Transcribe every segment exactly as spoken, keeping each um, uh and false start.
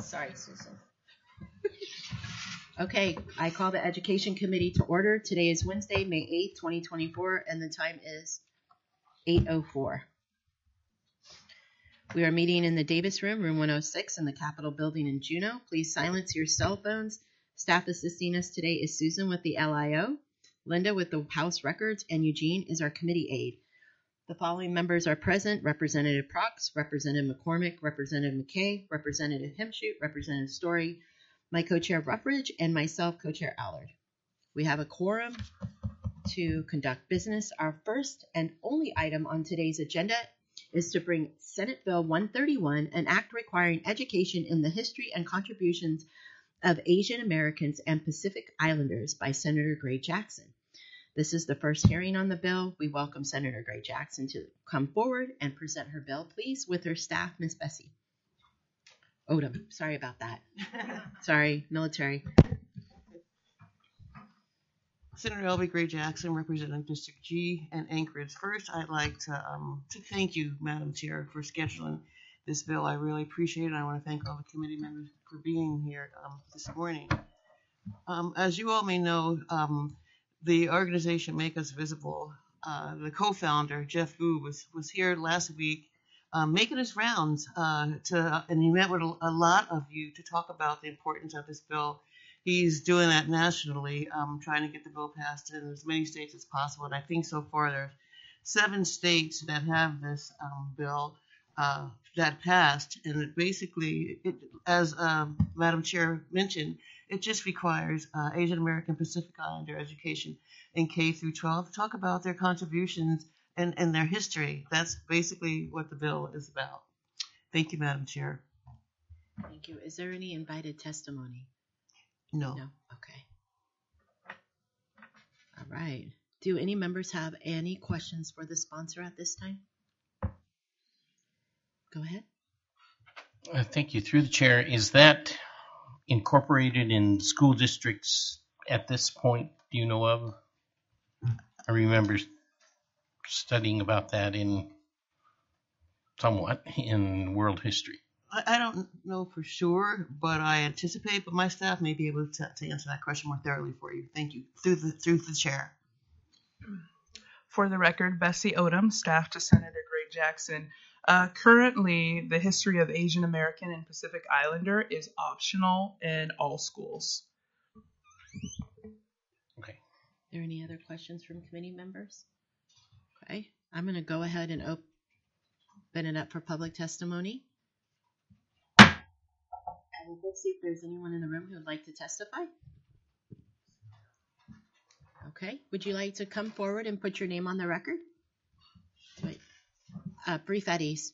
Sorry, Susan. Okay, I call the Education Committee to order. Today is Wednesday, May eighth, twenty twenty-four, and the time is eight oh four. We are meeting in the Davis Room, room one oh six, in the Capitol Building in Juneau. Please silence your cell phones. Staff assisting us today is Susan with the L I O, Linda with the House Records, and Eugene is our committee aide. The following members are present: Representative Prox, Representative McCormick, Representative McKay, Representative Hemshoot, Representative Story, my co-chair Ruffridge, and myself, co-chair Allard. We have a quorum to conduct business. Our first and only item on today's agenda is to bring Senate Bill one thirty-one, an act requiring education in the history and contributions of Asian Americans and Pacific Islanders by Senator Gray Jackson. This is the first hearing on the bill. We welcome Senator Gray Jackson to come forward and present her bill, please, with her staff, Miz Bessie Odom. Sorry about that. Sorry, military. Senator L B Gray Jackson, representing District G and Anchorage. First, I'd like to um, to thank you, Madam Chair, for scheduling this bill. I really appreciate it. I want to thank all the committee members for being here um, this morning. Um, as you all may know, um, the organization Make Us Visible, uh, the co-founder, Jeff Gu, was, was here last week um, making his rounds, uh, to, and he met with a, a lot of you to talk about the importance of this bill. He's doing that nationally, um, trying to get the bill passed in as many states as possible. And I think so far there's seven states that have this um, bill uh, that passed. And it basically, it, as um, Madam Chair mentioned, it just requires uh, Asian American Pacific Islander education in K through twelve. Talk about their contributions and, and their history. That's basically what the bill is about. Thank you, Madam Chair. Thank you. Is there any invited testimony? No. No. Okay. All right. Do any members have any questions for the sponsor at this time? Go ahead. Uh, thank you. Through the chair, is that incorporated in school districts at this point? Do you know of? I remember studying about that in somewhat in world history. I don't know for sure, but I anticipate, but my staff may be able to, to answer that question more thoroughly for you. Thank you. Through the through the chair. For the record, Bessie Odom, staff to Senator Gray Jackson. Uh, currently, the history of Asian American and Pacific Islander is optional in all schools. Okay. Are there any other questions from committee members? Okay. I'm going to go ahead and open it up for public testimony. Let's see if there's anyone in the room who would like to testify. Okay. Would you like to come forward and put your name on the record? Wait. Uh, brief at ease.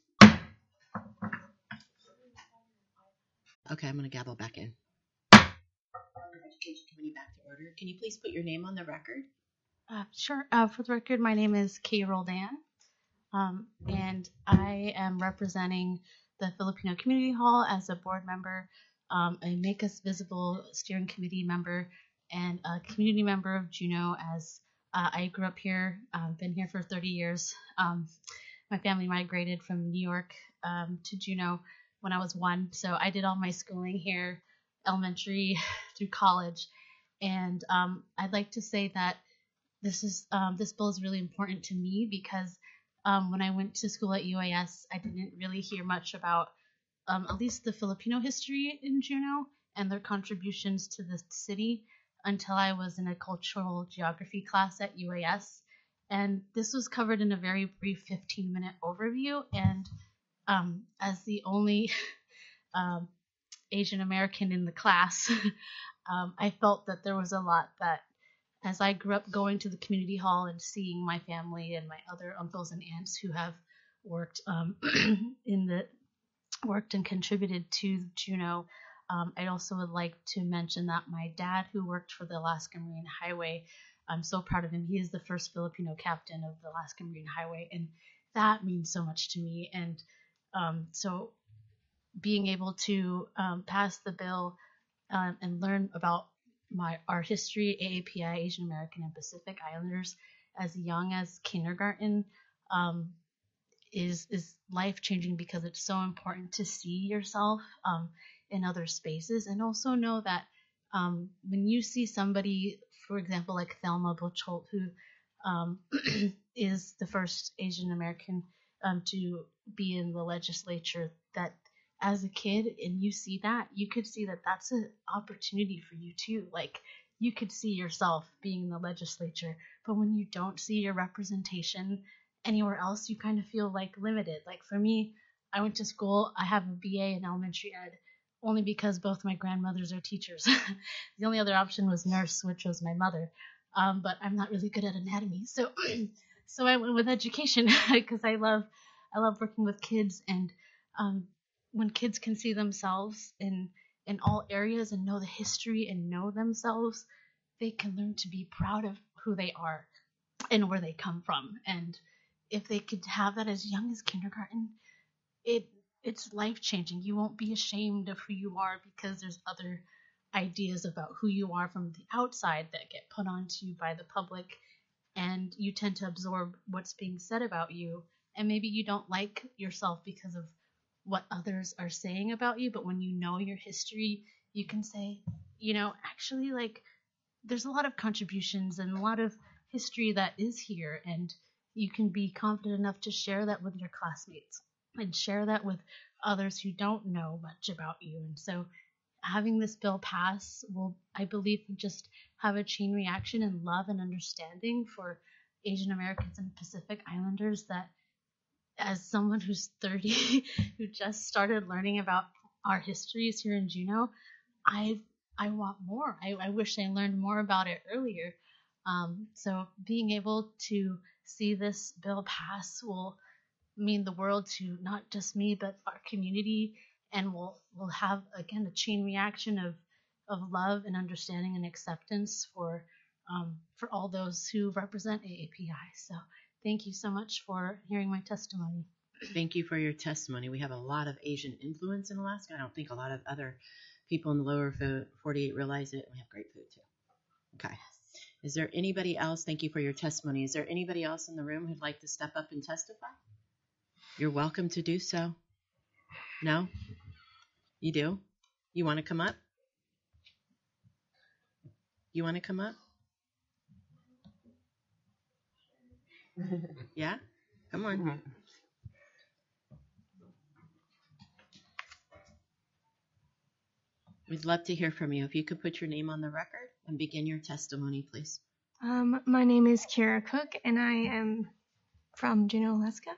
Okay, I'm going to gavel back in. Education Committee back to order. Can you please put your name on the record? Uh, sure. Uh, for the record, my name is Kay Roldan, um, and I am representing the Filipino Community Hall as a board member, um, a Make Us Visible steering committee member, and a community member of Juneau. As uh, I grew up here, um, been here for thirty years. Um, my family migrated from New York um, to Juneau when I was one, so I did all my schooling here, elementary through college. And um, I'd like to say that this is um, this bill is really important to me because Um, when I went to school at U A S, I didn't really hear much about um, at least the Filipino history in Juneau and their contributions to the city until I was in a cultural geography class at U A S. And this was covered in a very brief fifteen minute overview. And um, as the only um, Asian American in the class, um, I felt that there was a lot that, as I grew up going to the community hall and seeing my family and my other uncles and aunts who have worked um, in the worked and contributed to Juneau, um, I also would like to mention that my dad, who worked for the Alaska Marine Highway, I'm so proud of him. He is the first Filipino captain of the Alaska Marine Highway, and that means so much to me. And um, so being able to um, pass the bill um, and learn about my our history, A A P I, Asian American and Pacific Islanders, as young as kindergarten, um, is is life changing because it's so important to see yourself um, in other spaces, and also know that um, when you see somebody, for example, like Thelma Buchholz, who um, is the first Asian American um, to be in the legislature, that as a kid and you see that, you could see that that's an opportunity for you too. Like, you could see yourself being in the legislature, but when you don't see your representation anywhere else, you kind of feel like limited. Like for me, I went to school, I have a B A in elementary ed only because both my grandmothers are teachers. The only other option was nurse, which was my mother. Um, but I'm not really good at anatomy. So so I went with education because I love I love working with kids, and um, when kids can see themselves in in all areas and know the history and know themselves, they can learn to be proud of who they are and where they come from. And if they could have that as young as kindergarten, it it's life changing. You won't be ashamed of who you are because there's other ideas about who you are from the outside that get put onto you by the public, and you tend to absorb what's being said about you, and maybe you don't like yourself because of what others are saying about you. But when you know your history, you can say, you know, actually, like, there's a lot of contributions and a lot of history that is here, and you can be confident enough to share that with your classmates and share that with others who don't know much about you. And so having this bill pass will, I believe, just have a chain reaction and love and understanding for Asian Americans and Pacific Islanders that, as someone who's thirty, who just started learning about our histories here in Juneau, I I want more. I, I wish I learned more about it earlier. Um, so being able to see this bill pass will mean the world to not just me, but our community, and we'll we'll have, again, a chain reaction of of love and understanding and acceptance for um, for all those who represent A A P I. So thank you so much for hearing my testimony. Thank you for your testimony. We have a lot of Asian influence in Alaska. I don't think a lot of other people in the lower forty-eight realize it. We have great food too. Okay. Is there anybody else? Thank you for your testimony. Is there anybody else in the room who'd like to step up and testify? You're welcome to do so. No? You do? You want to come up? You want to come up? Yeah? Come on. We'd love to hear from you. If you could put your name on the record and begin your testimony, please. Um, my name is Kira Cook, and I am from Juneau, Alaska.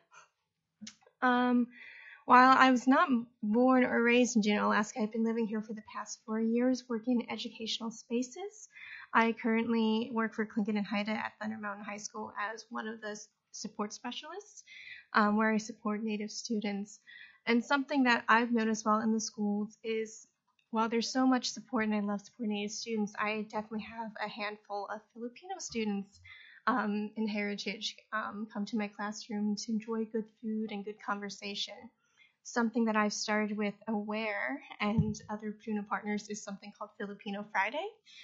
Um, while I was not born or raised in Juneau, Alaska, I've been living here for the past four years working in educational spaces. I currently work for Clinton and Haida at Thunder Mountain High School as one of the support specialists, um, where I support Native students. And something that I've noticed while in the schools is, while there's so much support and I love supporting Native students, I definitely have a handful of Filipino students um, in Heritage um, come to my classroom to enjoy good food and good conversation. Something that I've started with Aware and other Juneau partners is something called Filipino Friday,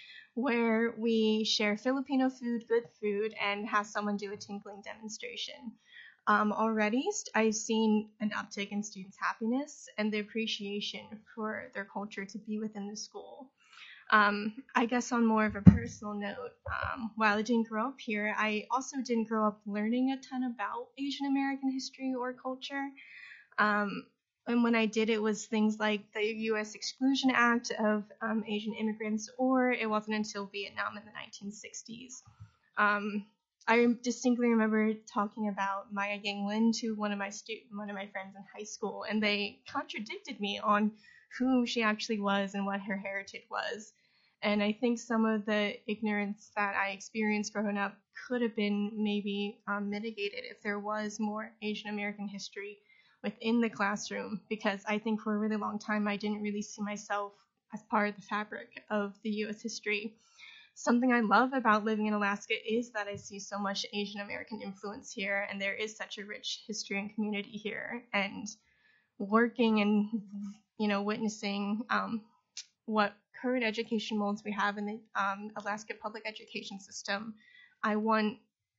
where we share Filipino food, good food, and have someone do a tinkling demonstration. Um, already, I've seen an uptick in students' happiness and the appreciation for their culture to be within the school. Um, I guess on more of a personal note, um, while I didn't grow up here, I also didn't grow up learning a ton about Asian American history or culture. Um, and when I did, it was things like the U S Exclusion Act of um, Asian immigrants, or it wasn't until Vietnam in the nineteen sixties. Um, I distinctly remember talking about Maya Yinglin to one of my stu- one of my friends in high school, and they contradicted me on who she actually was and what her heritage was. And I think some of the ignorance that I experienced growing up could have been maybe um, mitigated if there was more Asian American history within the classroom, because I think for a really long time I didn't really see myself as part of the fabric of the U S history. Something I love about living in Alaska is that I see so much Asian American influence here, and there is such a rich history and community here. And working and, you know, witnessing um, what current education molds we have in the um, Alaska public education system, I want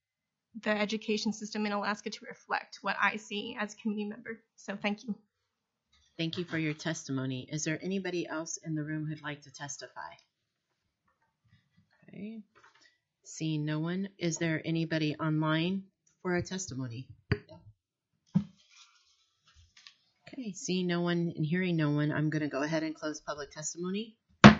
the education system in Alaska to reflect what I see as a community member. So thank you. Thank you for your testimony. Is there anybody else in the room who'd like to testify? Okay. Seeing no one, is there anybody online for a testimony? Okay, seeing no one and hearing no one, I'm going to go ahead and close public testimony.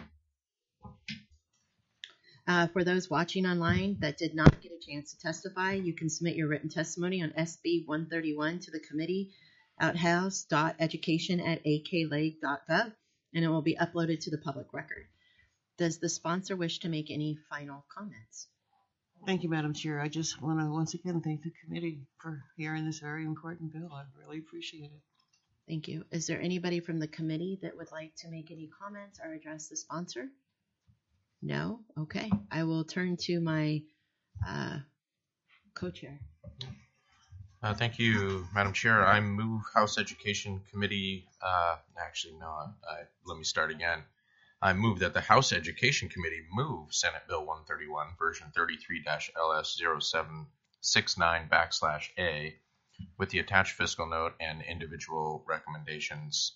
Uh, for those watching online that did not get a chance to testify, you can submit your written testimony on S B one thirty-one to the committee outhouse dot education at a k l a g dot gov, and it will be uploaded to the public record. Does the sponsor wish to make any final comments? Thank you, Madam Chair. I just want to once again thank the committee for hearing this very important bill. I really appreciate it. Thank you. Is there anybody from the committee that would like to make any comments or address the sponsor? No? Okay. I will turn to my uh, co-chair. Uh, thank you, Madam Chair. I move House Education Committee, uh, actually no, uh, let me start again. I move that the House Education Committee move Senate Bill one thirty-one, version thirty-three L S zero seven six nine backslash A, with the attached fiscal note and individual recommendations.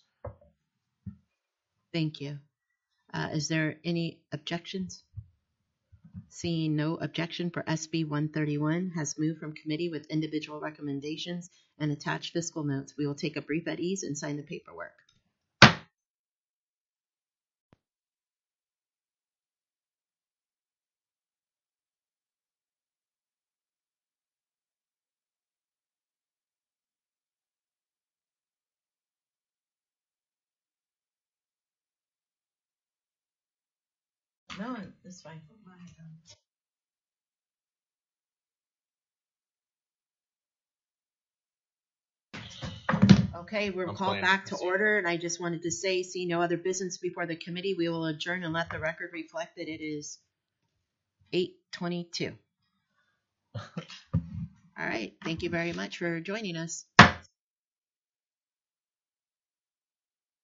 Thank you. Uh, is there any objections? Seeing no objection for S B one thirty-one has moved from committee with individual recommendations and attached fiscal notes. We will take a brief at ease and sign the paperwork. No, it's fine. Okay, we're I'm called playing. back to order, and I just wanted to say, see no other business before the committee, we will adjourn and let the record reflect that it is eight twenty-two. All right, thank you very much for joining us.